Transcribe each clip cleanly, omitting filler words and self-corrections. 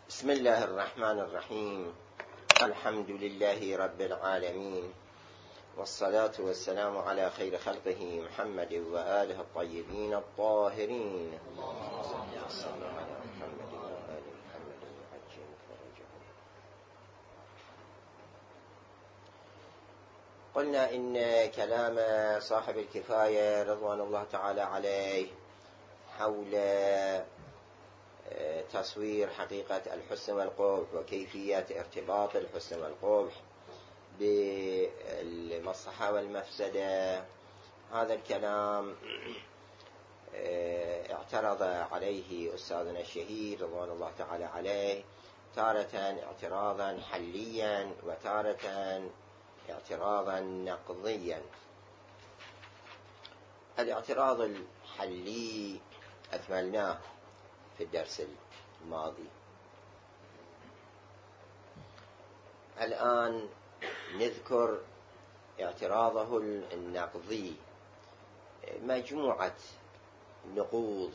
بسم الله الرحمن الرحيم. الحمد لله رب العالمين، والصلاة والسلام على خير خلقه محمد وآله الطيبين الطاهرين. اللهم صل على محمد وآل محمد وعجل فرجهم. قلنا إن كلام صاحب الكفاية رضوان الله تعالى عليه حول تصوير حقيقة الحسن والقبح وكيفية ارتباط الحسن والقبح بالمصلحة والمفسدة، هذا الكلام اعترض عليه أستاذنا الشهيد رضوان الله تعالى عليه، تارة اعتراضا حليا وتارة اعتراضا نقضيا. الاعتراض الحلي أكملناه في الدرس الماضي. الآن نذكر اعتراضه النقضي، مجموعة نقوض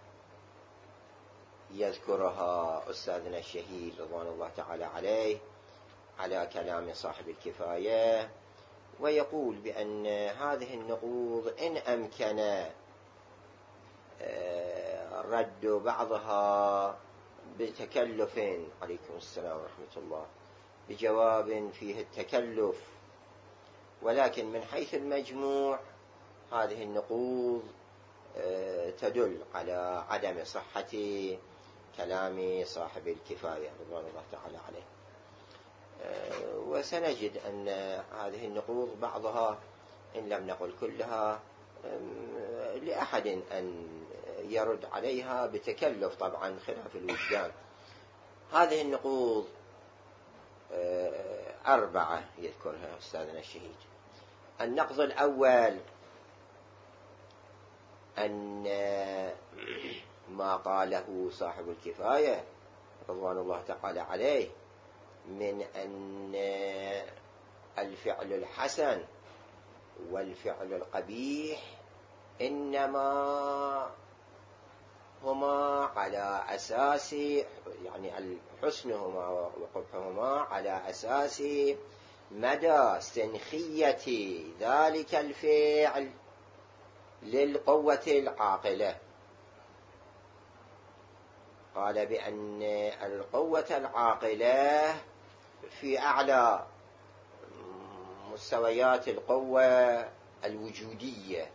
يذكرها أستاذنا الشهيد رضوان الله تعالى عليه على كلام صاحب الكفاية، ويقول بأن هذه النقوض إن أمكن رد بعضها بتكلف، عليكم السلام ورحمة الله، بجواب فيه التكلف، ولكن من حيث المجموع هذه النقوض تدل على عدم صحة كلام صاحب الكفاية رضوان الله تعالى عليه. وسنجد أن هذه النقوض بعضها إن لم نقل كلها لأحد أن يرد عليها بتكلف، طبعا خلاف الوجدان. هذه النقوض 4 يذكرها أستاذنا الشهيد. النقض الأول أن ما قاله صاحب الكفاية رضوان الله تعالى عليه من أن الفعل الحسن والفعل القبيح إنما هما على أساس، يعني الحسنهما وقبحهما على أساس مدى سنخية ذلك الفعل للقوة العاقلة. قال بأن القوة العاقلة في أعلى مستويات القوة الوجودية،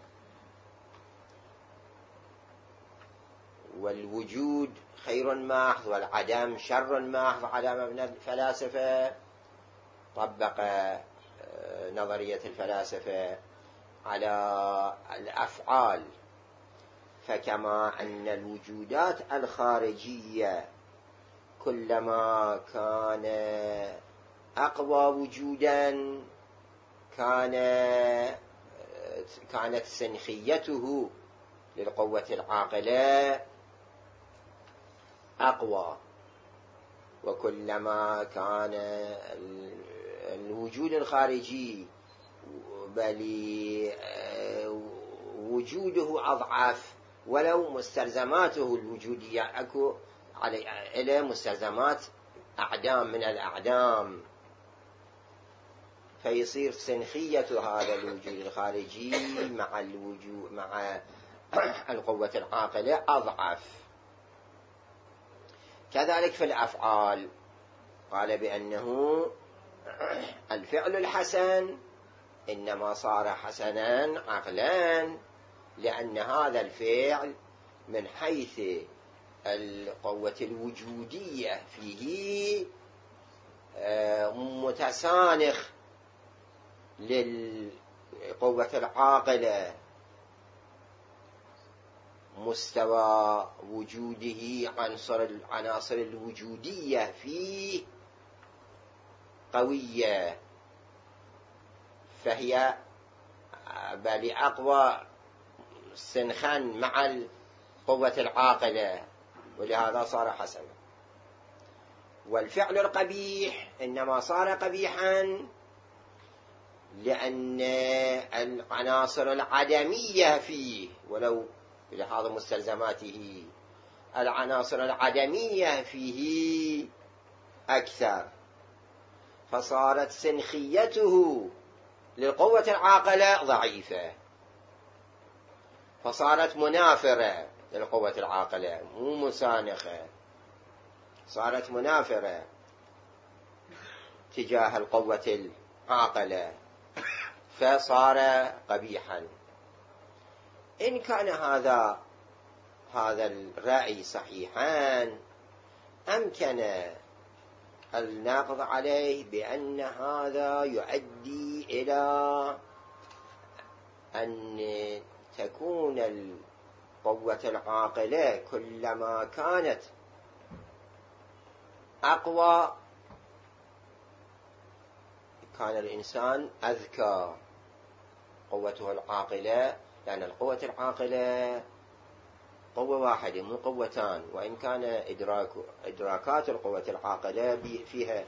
والوجود خير محض والعدم شر محض على مبنى الفلاسفة. طبق نظرية الفلاسفة على الأفعال، فكما أن الوجودات الخارجية كلما كان أقوى وجودا كانت سنخيته للقوة العاقلة أقوى، وكلما كان الوجود الخارجي بل وجوده أضعف ولو مستلزماته الوجودية أكو إلى مستلزمات أعدام من الأعدام، فيصير سنخية هذا الوجود الخارجي مع القوة العاقلة أضعف. كذلك في الأفعال قال بأنه الفعل الحسن إنما صار حسنا عقلا لأن هذا الفعل من حيث القوة الوجودية فيه متسانخ للقوة العاقلة، مستوى وجوده عناصر الوجودية فيه قوية، فهي بل أقوى سنخا مع القوة العاقلة، ولهذا صار حسنا. والفعل القبيح إنما صار قبيحا لأن العناصر العدمية فيه ولو بلحاظ مستلزماته العناصر العدمية فيه أكثر، فصارت سنخيته للقوة العاقلة ضعيفة، فصارت منافرة للقوة العاقلة، مو مسانخة، صارت منافرة تجاه القوة العاقلة، فصار قبيحا. إن كان هذا الرأي صحيحا، أمكن الناقض عليه بأن هذا يؤدي إلى أن تكون القوة العاقلة كلما كانت أقوى كان الإنسان أذكى. قوته العاقلة، لأن القوة العاقلة قوة واحدة مو قوتان، وإن كان إدراكات القوة العاقلة فيها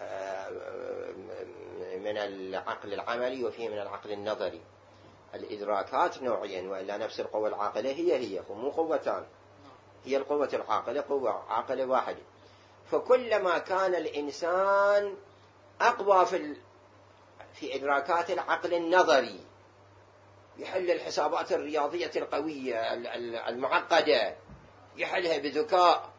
من العقل العملي وفيه من العقل النظري. الإدراكات نوعين، وإلا نفس القوة العاقلة هي مو قوتان، هي القوة العاقلة قوة عاقلة واحدة. فكلما كان الإنسان أقوى في إدراكات العقل النظري، يحل الحسابات الرياضية القوية المعقدة، يحلها بذكاء،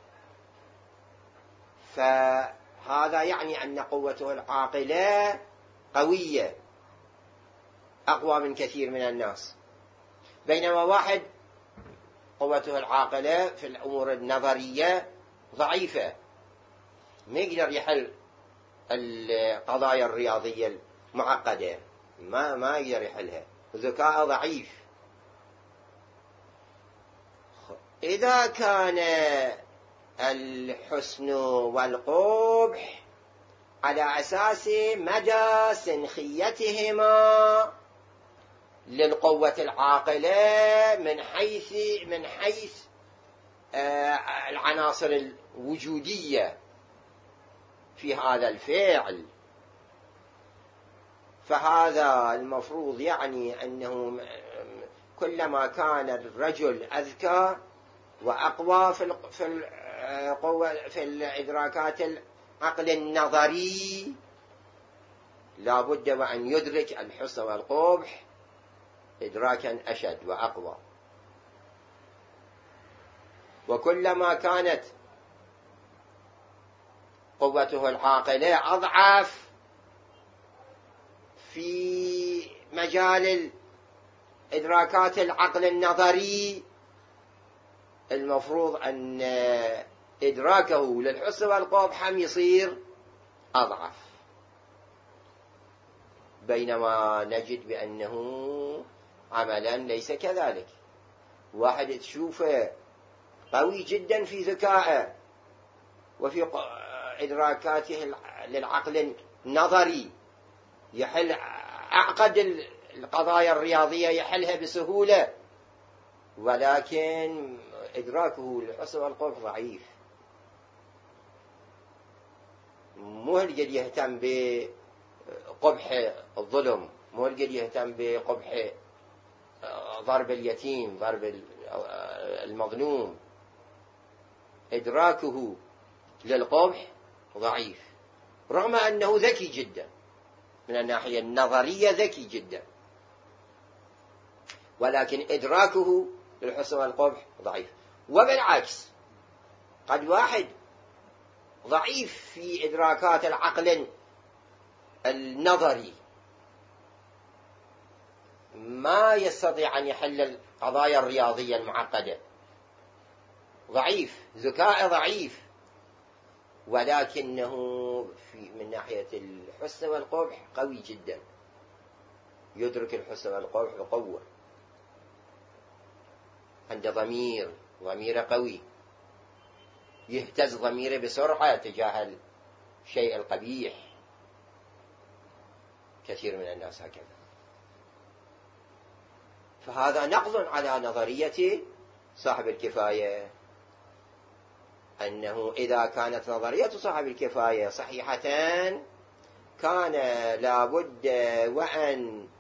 فهذا يعني أن قوته العاقلة قوية أقوى من كثير من الناس. بينما واحد قوته العاقلة في الأمور النظرية ضعيفة، ما يقدر يحل القضايا الرياضية المعقدة، ما يقدر يحلها، ذكاء ضعيف. إذا كان الحسن والقبح على أساس مدى سنخيتهما للقوة العاقلة من حيث العناصر الوجودية في هذا الفعل، فهذا المفروض يعني أنه كلما كان الرجل أذكى وأقوى في الإدراكات العقل النظري، لا بد وأن يدرك الحسن والقبح إدراكا أشد وأقوى. وكلما كانت قوته العاقلة أضعف في مجال إدراكات العقل النظري، المفروض أن إدراكه للحسن والقبح يصير أضعف. بينما نجد بأنه عملا ليس كذلك. واحد تشوفه قوي جدا في ذكائه وفي إدراكاته للعقل النظري، يحل أعقد القضايا الرياضية يحلها بسهولة، ولكن إدراكه للحسن والقبح ضعيف. مو هالقد يهتم بقبح الظلم، مو هالقد يهتم بقبح ضرب اليتيم، ضرب المظلوم. إدراكه للقبح ضعيف، رغم أنه ذكي جدا من الناحية النظرية، ذكي جدا، ولكن إدراكه للحسن والقبح ضعيف. وبالعكس، قد واحد ضعيف في إدراكات العقل النظري ما يستطيع أن يحل القضايا الرياضية المعقدة، ضعيف، ذكاء ضعيف، ولكنه من ناحية الحسن والقبح قوي جدا، يدرك الحسن والقبح بقوة، عنده ضمير قوي، يهتز ضميره بسرعة تجاه الشيء القبيح. كثير من الناس هكذا. فهذا نقض على نظرية صاحب الكفاية، أنه إذا كانت نظرية صاحب الكفاية صحيحة كان لابد وأن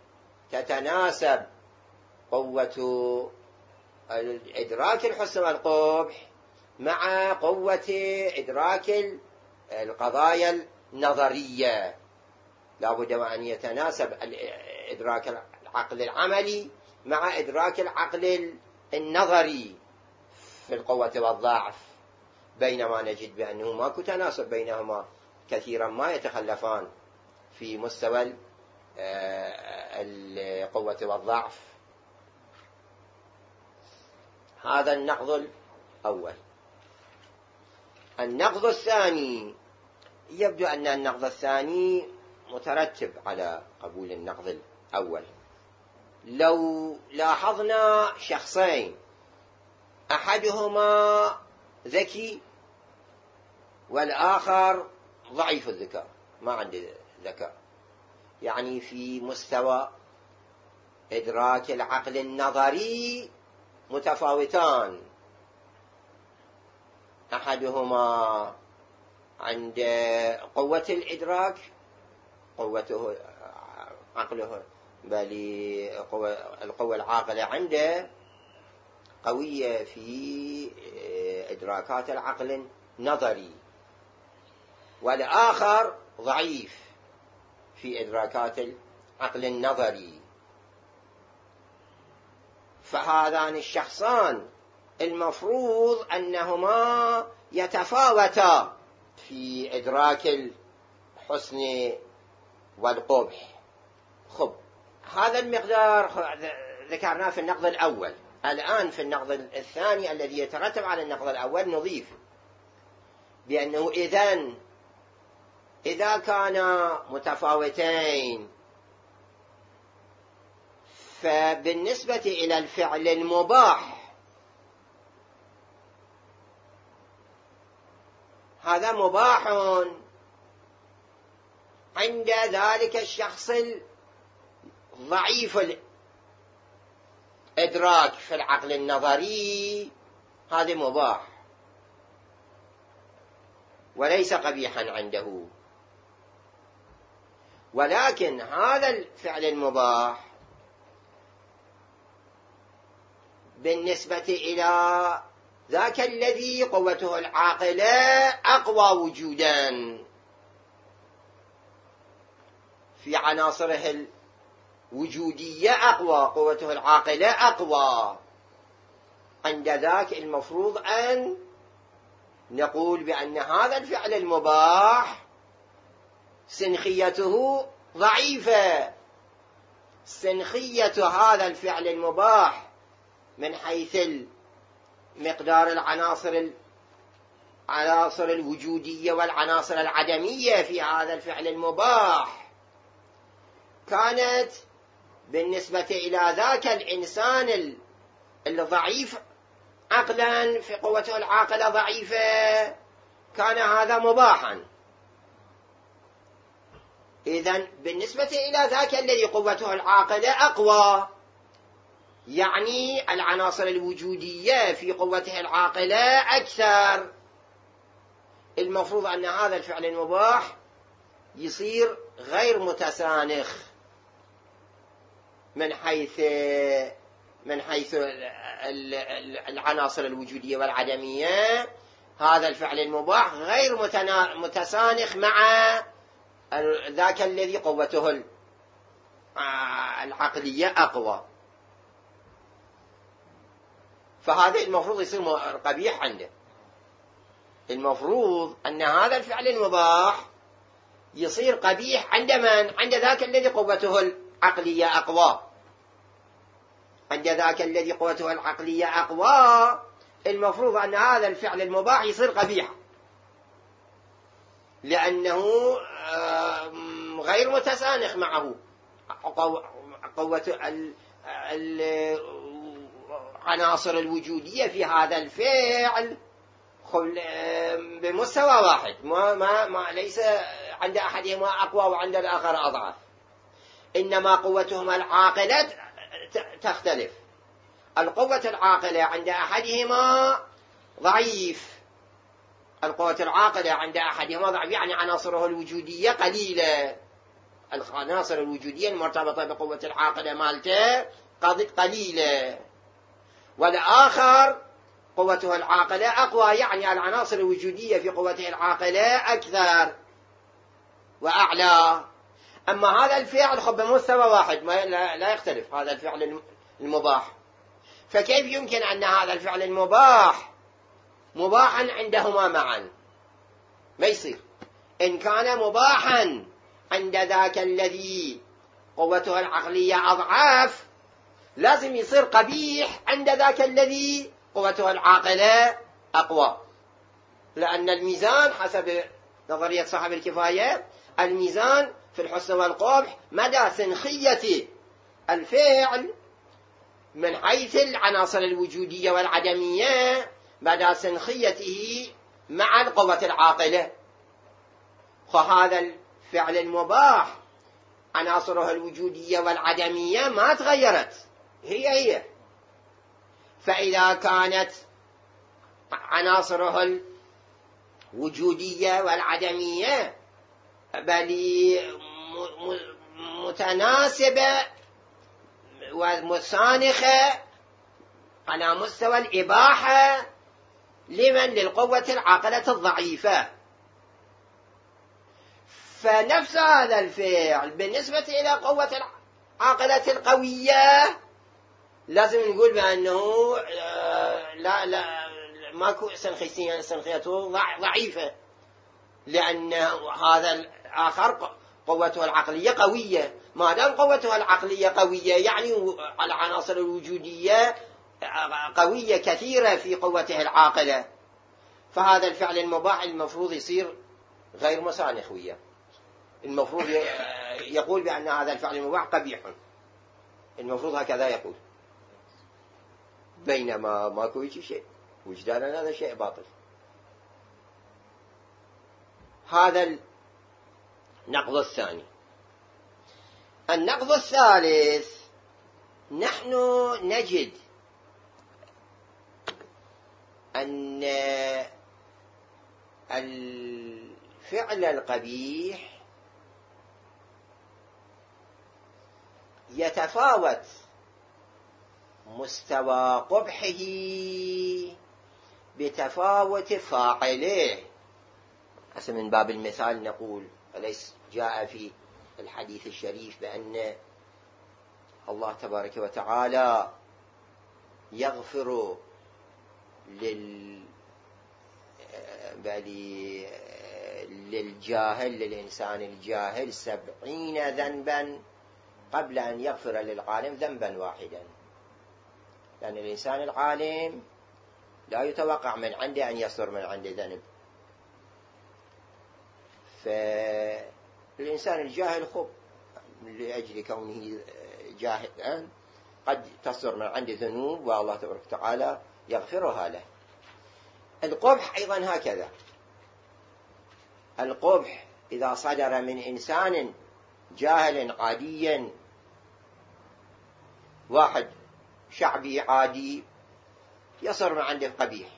تتناسب قوة إدراك الحسن والقبح مع قوة إدراك القضايا النظرية. لا بد وأن يتناسب إدراك العقل العملي مع إدراك العقل النظري في القوة والضعف، بينما نجد بأنه ماكو تناسب بينهما، كثيرا ما يتخلفان في مستوى القوة والضعف. هذا النقض الأول. النقض الثاني، يبدو أن النقض الثاني مترتب على قبول النقض الأول. لو لاحظنا شخصين، أحدهما ذكي والآخر ضعيف الذكاء، ما عنده ذكاء، يعني في مستوى إدراك العقل النظري متفاوتان، أحدهما عند قوة الإدراك، قوته عقله، بل القوة العاقلة عنده قوية في إدراكات العقل النظري، والآخر ضعيف في إدراكات العقل النظري. فهذان الشخصان المفروض أنهما يتفاوتا في إدراك الحسن والقبح. خب، هذا المقدار ذكرناه في النقض الأول. الآن في النقض الثاني الذي يترتب على النقض الأول نضيف بأنه إذا كانا متفاوتين، فبالنسبة إلى الفعل المباح، هذا مباح عند ذلك الشخص الضعيف الإدراك في العقل النظري، هذا مباح وليس قبيحا عنده. ولكن هذا الفعل المباح بالنسبة إلى ذاك الذي قوته العاقلة أقوى وجودا في عناصره الوجودية، أقوى، قوته العاقلة أقوى، عند ذاك المفروض أن نقول بأن هذا الفعل المباح سنخيته ضعيفة. سنخية هذا الفعل المباح من حيث مقدار العناصر الوجودية والعناصر العدمية في هذا الفعل المباح كانت بالنسبة إلى ذاك الإنسان الضعيف عقلا، في قوته العاقلة ضعيفة، كان هذا مباحا. إذن بالنسبة إلى ذاك الذي قوته العاقلة أقوى، يعني العناصر الوجودية في قوته العاقلة أكثر، المفروض أن هذا الفعل المباح يصير غير متسانخ من حيث العناصر الوجودية والعدمية. هذا الفعل المباح غير متسانخ مع ذاك الذي قوته العقلية أقوى، فهذا المفروض يصير قبيح عنده. المفروض أن هذا الفعل المباح يصير قبيح عند من؟ عند ذاك الذي قوته العقلية أقوى. عند ذاك الذي قوته العقلية أقوى المفروض أن هذا الفعل المباح يصير قبيح، لأنه غير متسانخ معه قوة العناصر الوجودية في هذا الفعل بمستوى واحد، ما ليس عند أحدهما أقوى وعند الآخر أضعف، إنما قوتهما العاقلة تختلف. القوة العاقلة عند أحدهما ضعيف، القوة العاقلة عند أحدهما ضعيف، يعني عناصره الوجودية قليلة، العناصر الوجودية المرتبطة بقوة العاقلة مالته قليلة، والآخر قوته العاقلة أقوى، يعني العناصر الوجودية في قوته العاقلة أكثر وأعلى. أما هذا الفعل خب بمستوى واحد، لا يختلف هذا الفعل المباح. فكيف يمكن أن هذا الفعل المباح مباحا عندهما معا؟ ما يصير. إن كان مباحا عند ذاك الذي قوته العقلية أضعاف، لازم يصير قبيح عند ذاك الذي قوته العاقلة أقوى، لأن الميزان حسب نظرية صاحب الكفاية، الميزان في الحسن والقبح مدى سنخية الفعل من حيث العناصر الوجودية والعدمية، مدى سنخيته مع القوة العاقلة. فهذا الفعل المباح عناصره الوجودية والعدمية ما تغيرت، هي. فإذا كانت عناصره الوجودية والعدمية بل متناسبة ومتسانخة على مستوى الإباحة، لمن؟ للقوة العاقلة الضعيفة. فنفس هذا الفعل بالنسبة إلى قوة العاقلة القوية لازم نقول بأنه لا ماكو سنخيته ضعيفة، لأن هذا الآخر قوته العقلية قوية. ما دام قوته العقلية قوية يعني العناصر الوجودية قوية كثيرة في قوته العاقلة، فهذا الفعل المباح المفروض يصير غير مسانخ وياه. المفروض يقول بأن هذا الفعل المباح قبيح، المفروض هكذا يقول، بينما ماكو شيء، وجدانا هذا شيء باطل. هذا النقض الثاني. النقض الثالث، نحن نجد أن الفعل القبيح يتفاوت مستوى قبحه بتفاوت فاعله. هسه من باب المثال نقول، أليس جاء في الحديث الشريف بأن الله تبارك وتعالى يغفر للإنسان الجاهل 70 ذنبا قبل أن يغفر للعالم ذنبا واحدا، لأن الإنسان العالم لا يتوقع من عنده أن يصدر من عنده ذنب. فالإنسان الجاهل خب لأجل كونه جاهلا قد تصدر من عنده ذنوب والله تبارك وتعالى يغفرها له. القبح أيضا هكذا. القبح إذا صدر من إنسان جاهل عادي، واحد شعبي عادي يصدر من عنده قبيح،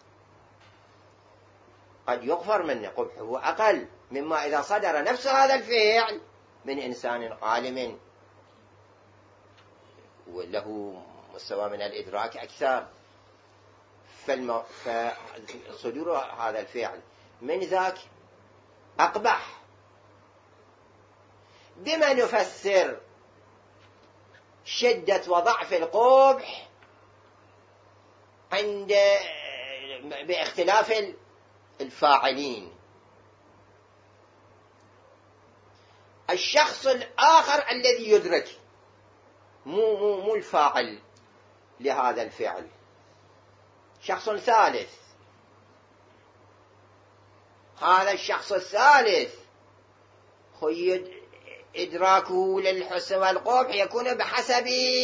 قد يغفر منه قبحه أقل مما إذا صدر نفس هذا الفعل من إنسان عالم وله مستوى من الإدراك أكثر. فصدور هذا الفعل من ذاك أقبح. بما نفسر شدة وضعف القبح باختلاف الفاعلين. الشخص الآخر الذي يدرك مو الفاعل لهذا الفعل، شخص ثالث. هذا الشخص الثالث إدراكه للحسن والقبح يكون بحسب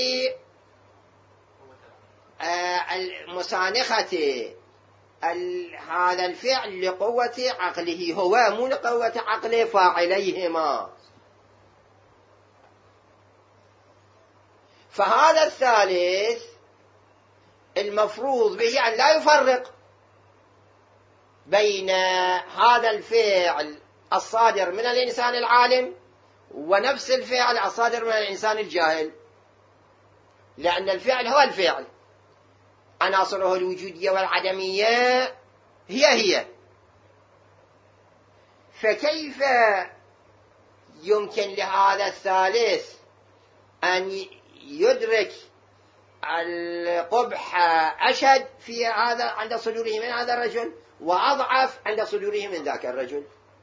مسانخة هذا الفعل لقوة عقله هو، مو لقوة عقل فاعليهما. فهذا الثالث المفروض به أن لا يفرق بين هذا الفعل الصادر من الإنسان العالم ونفس الفعل الصادر من الإنسان الجاهل، لأن الفعل هو الفعل. عناصره الوجودية والعدمية هي، فكيف يمكن لهذا الثالث أن يدرك القبح أشد في هذا عند صدوره من هذا الرجل وأضعف عند صدوره من ذاك الرجل؟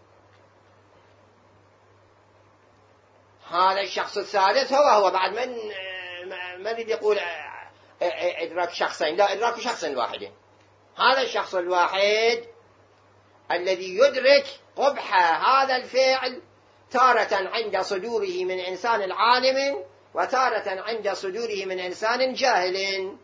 هذا الشخص الثالث هو بعد من يريد يقول إدراك شخصين، لا، إدراك شخص واحد. هذا الشخص الواحد الذي يدرك قبح هذا الفعل تارة عند صدوره من إنسان عالم وتارة عند صدوره من إنسان جاهل.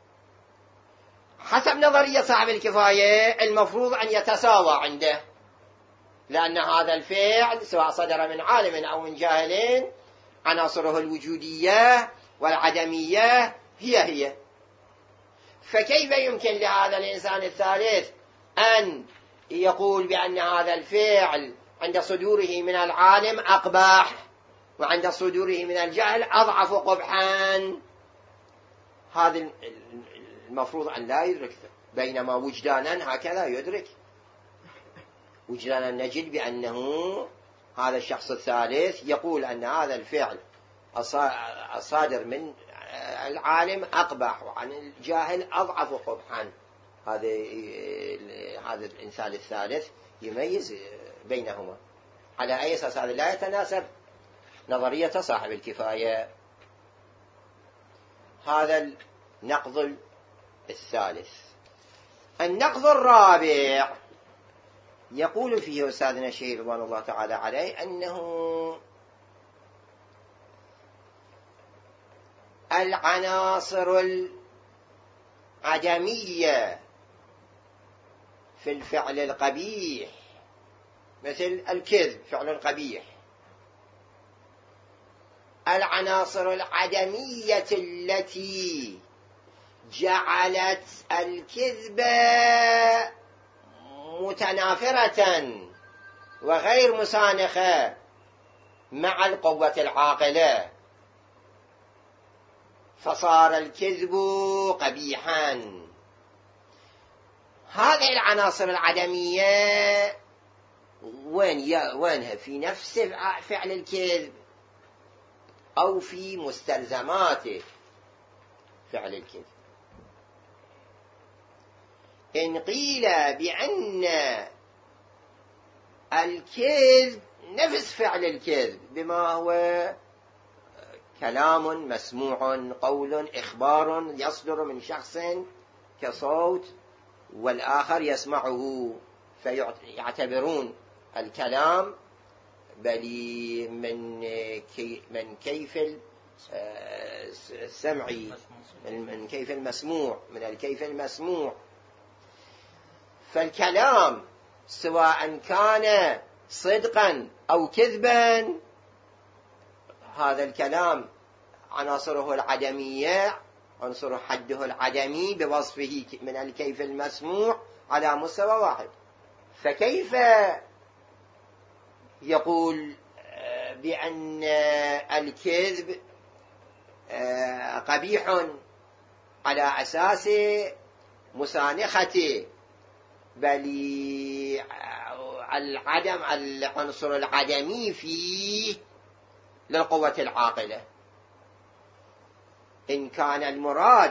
حسب نظرية صاحب الكفاية المفروض أن يتساوى عنده، لأن هذا الفعل سواء صدر من عالم أو من جاهل عناصره الوجودية والعدمية هي. فكيف يمكن لهذا الإنسان الثالث أن يقول بأن هذا الفعل عند صدوره من العالم أقبح وعند صدوره من الجاهل أضعف قبحا؟ هذا المفروض أن لا يدرك، بينما وجدانا هكذا يدرك. وجدانا نجد بأنه هذا الشخص الثالث يقول أن هذا الفعل الصادر من العالم أقبح وعن الجاهل أضعف قبحا. هذا الإنسان الثالث يميز بينهما. على أي أساس هذا لا يتناسب نظرية صاحب الكفاية؟ هذا النقض الثالث. النقض الرابع يقول فيه أستاذنا الشيخ رضوان الله تعالى عليه أنه العناصر العدمية في الفعل القبيح مثل الكذب فعل قبيح، العناصر العدمية التي جعلت الكذب متنافرة وغير مسانخة مع القوة العاقلة فصار الكذب قبيحا. هذه العناصر العدمية وينها؟ في نفس فعل الكذب أو في مستلزمات فعل الكذب؟ إن قيل بأن الكذب نفس فعل الكذب بما هو كلام مسموع، قول، إخبار يصدر من شخص كصوت والآخر يسمعه، فيعتبرون الكلام بل من كيف السمع، من كيف المسموع، من الكيف المسموع. فالكلام سواء كان صدقا أو كذبا هذا الكلام عناصره العدمية، عنصر حده العدمي بوصفه من الكيف المسموع على مستوى واحد. فكيف يقول بأن الكذب قبيح على أساس مسانخته، بل العدم العنصر العدمي فيه للقوة العاقلة؟ إن كان المراد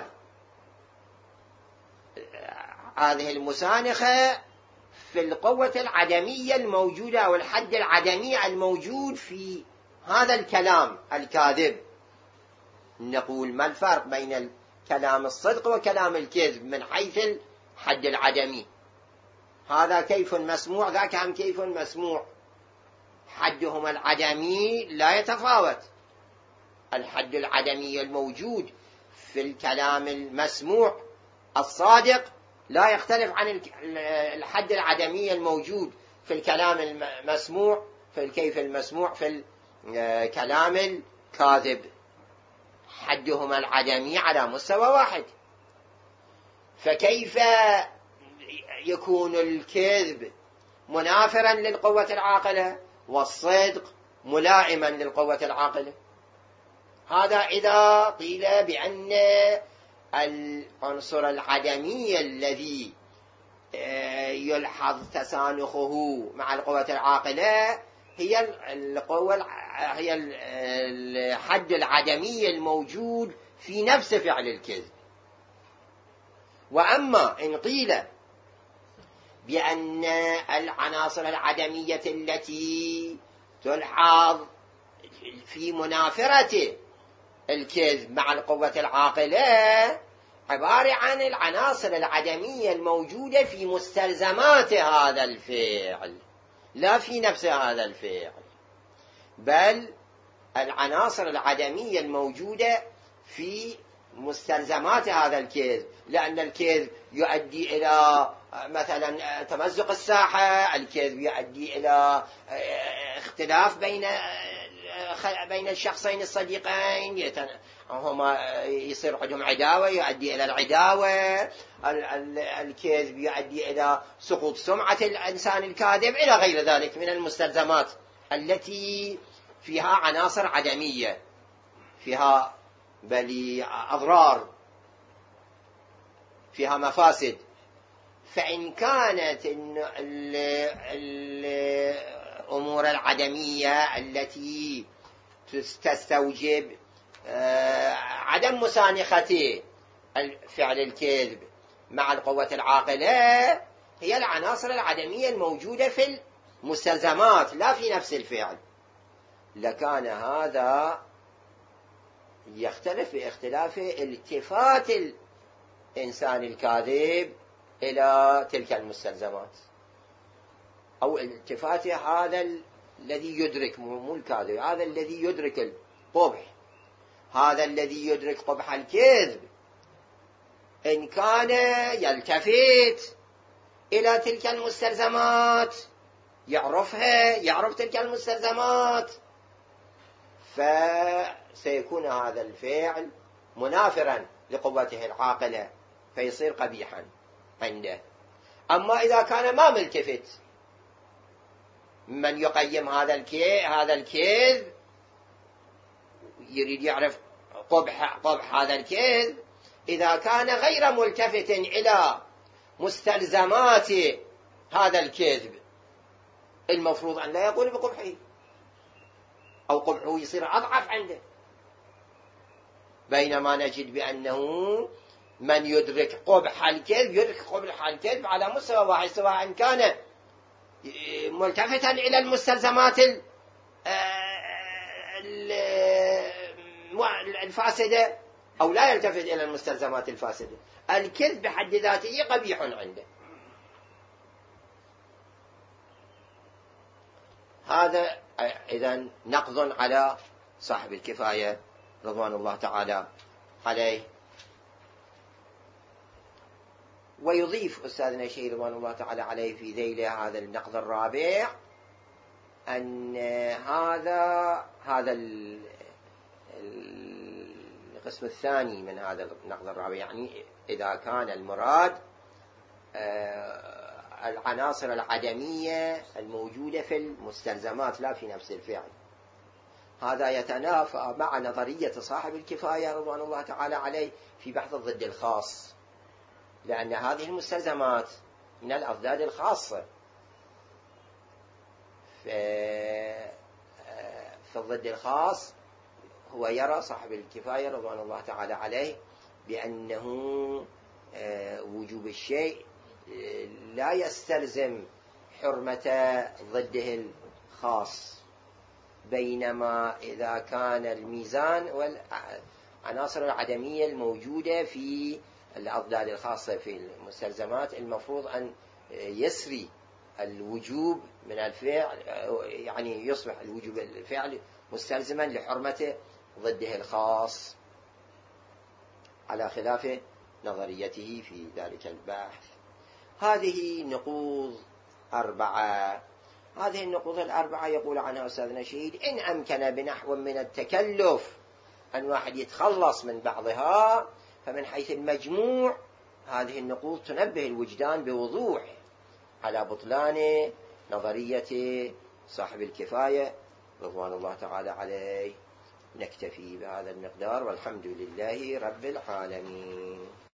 هذه المسانخة في القوة العدمية الموجودة أو الحد العدمي الموجود في هذا الكلام الكاذب، نقول ما الفرق بين كلام الصدق وكلام الكذب من حيث الحد العدمي؟ هذا كيف مسموع، ذاك هم كيف مسموع، حدهما العدمي لا يتفاوت. الحد العدمي الموجود في الكلام المسموع الصادق لا يختلف عن الحد العدمي الموجود في الكلام المسموع في الكيف المسموع في الكلام الكاذب، حدهما العدمي على مستوى واحد. فكيف يكون الكذب منافرا للقوة العاقلة والصدق ملائما للقوة العاقلة؟ هذا إذا قيل بأن العنصر العدمي الذي يلحظ تسانخه مع القوة العاقلة هي هي الحد العدمي الموجود في نفس فعل الكذب. وأما إن قيل بأن العناصر العدمية التي تلحظ في منافرة الكذب مع القوة العاقلة عبارة عن العناصر العدمية الموجودة في مستلزمات هذا الفعل لا في نفس هذا الفعل، بل العناصر العدمية الموجودة في مستلزمات هذا الكذب، لأن الكذب يؤدي إلى مثلا تمزق الساحة، الكذب يؤدي إلى اختلاف بين الشخصين الصديقين، هما يصير عندهم عداوة يؤدي إلى العداوة، الكذب يؤدي إلى سقوط سمعة الإنسان الكاذب إلى غير ذلك من المستلزمات التي فيها عناصر عدمية، فيها بل أضرار، فيها مفاسد. فإن كانت الأمور العدمية التي تستوجب عدم مسانخة فعل الكذب مع القوة العاقلة هي العناصر العدمية الموجودة في المستلزمات لا في نفس الفعل، لكان هذا يختلف باختلاف التفات الإنسان الكاذب إلى تلك المستلزمات، أو التفات هذا الذي يدرك، مو الكاذب، هذا الذي يدرك القبح، هذا الذي يدرك قبح الكذب إن كان يلتفت إلى تلك المستلزمات يعرفها، يعرف تلك المستلزمات، فسيكون هذا الفعل منافرا لقوته العاقلة فيصير قبيحا عنده. أما إذا كان ما ملتفت، من يقيم هذا الكذب يريد يعرف قبح هذا الكذب، إذا كان غير ملتفت إلى مستلزمات هذا الكذب المفروض أن لا يقول بقبحه، أو قبحه يصير أضعف عنده. بينما نجد بأنه من يدرك قبح الكذب يدرك قبح الكذب على مستوى واحد، سواء كان ملتفتا إلى المستلزمات الفاسدة أو لا يلتفت إلى المستلزمات الفاسدة. الكذب بحد ذاته قبيح عنده. هذا إذن نقض على صاحب الكفاية رضوان الله تعالى عليه. ويضيف أستاذنا الشيخ رضوان الله تعالى عليه في ذيله هذا النقض الرابع أن هذا القسم الثاني من هذا النقض الرابع، يعني إذا كان المراد العناصر العدمية الموجودة في المستلزمات لا في نفس الفعل، هذا يتنافى مع نظرية صاحب الكفاية رضوان الله تعالى عليه في بحث الضد الخاص، لأن هذه المستلزمات من الأضداد الخاصة. في الضد الخاص هو يرى صاحب الكفاية رضوان الله تعالى عليه بأنه وجوب الشيء لا يستلزم حرمة ضده الخاص، بينما إذا كان الميزان والعناصر العدمية الموجودة في الأضداد الخاصة في المستلزمات المفروض أن يسري الوجوب من الفعل، يعني يصبح الوجوب الفعل مستلزما لحرمة ضده الخاص، على خلاف نظريته في ذلك البحث. هذه نقوض 4. هذه النقوض 4 يقول عنها أستاذنا شهيد إن أمكن بنحو من التكلف أن واحد يتخلص من بعضها، فمن حيث المجموع هذه النقوض تنبه الوجدان بوضوح على بطلان نظرية صاحب الكفاية رضوان الله تعالى عليه. نكتفي بهذا المقدار، والحمد لله رب العالمين.